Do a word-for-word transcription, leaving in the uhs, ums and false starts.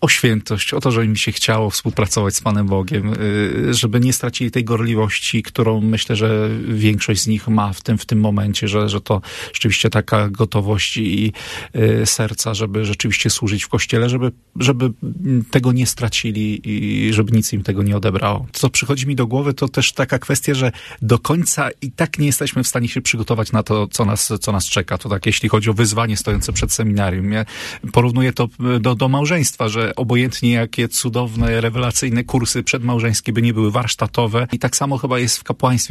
o świętość, o to, żeby mi się chciało współpracować z Panem Bogiem, żeby nie stracili tej gorliwości, którą myślę, że większość z nich ma w tym, w tym momencie, że, że to rzeczywiście taka gotowość i serca, żeby rzeczywiście służyć w Kościele, żeby, żeby tego nie stracili i żeby nic im tego nie odebrało. Co przychodzi mi do głowy, to też taka kwestia, że do końca i tak nie jesteśmy w stanie się przygotować na to, co nas, co nas czeka. To tak, jeśli chodzi o wyzwanie stojące przed seminarium. Ja porównuję to do, do małżeństwa, że obojętnie jakie cudowne, rewelacyjne kursy przedmałżeńskie by nie były warsztatowe i tak samo chyba jest w kapłaństwie